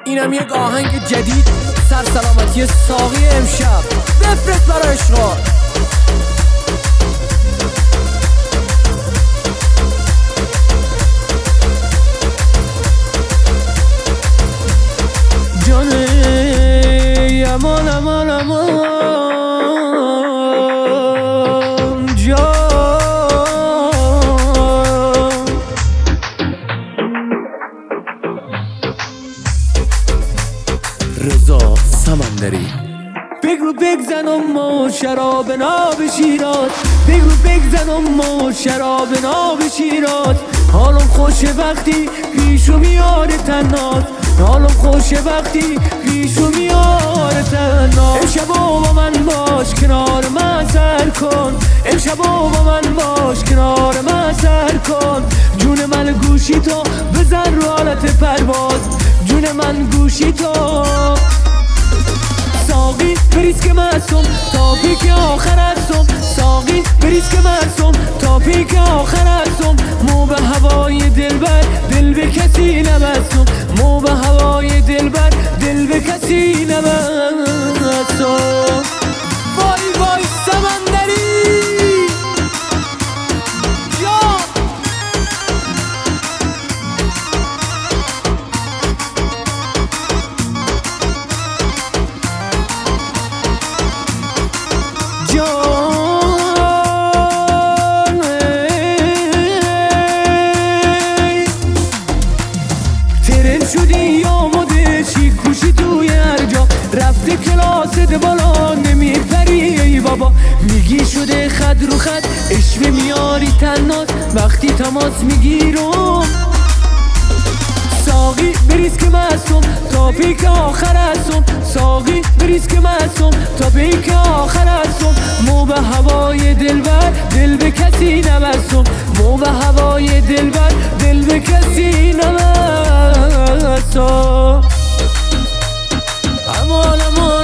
اینم یک آهنگ جدید سرسلامتی ساقی امشب بفرست برای اشغال. جانه امان امان امان جان رضا سمندری. بگو بگزنم ما شراب ناب شیراز، بگو بگزنم ما شراب ناب شیراز. حالم خوشه وقتی پیشو میاره تناز، حالم خوشه وقتی پیشو میاره تناز. امشبا با من باش کنار من سر کن، امشبا با من باش کنار من سر کن. جون من گوشی تو بزن رو حالت پرواز، جون من گوشی تو. ساقی بریز که مستم تا پیک آخر هستم، ساقی بریز که مستم تا پیک آخر هستم. مو به هوای دلبر دل به کسی نبستم، مو به هوای دلبر دل به کسی نبستم. وای وای سمندری شدی آماده چی کوشی توی هر جا، رفته کلاست بالا نمیپری ای بابا. میگی شده خد رو خد اشوه میاری تناز وقتی تماس میگیرم. ساقی بریز که مستم تا پیک آخر هستم، ساقی بریز که مستم تا پیک آخر هستم. مو به هوای دلبر دل به کسی نبستم، مو به هوای دلبر دل به کسی نبستم. امان امان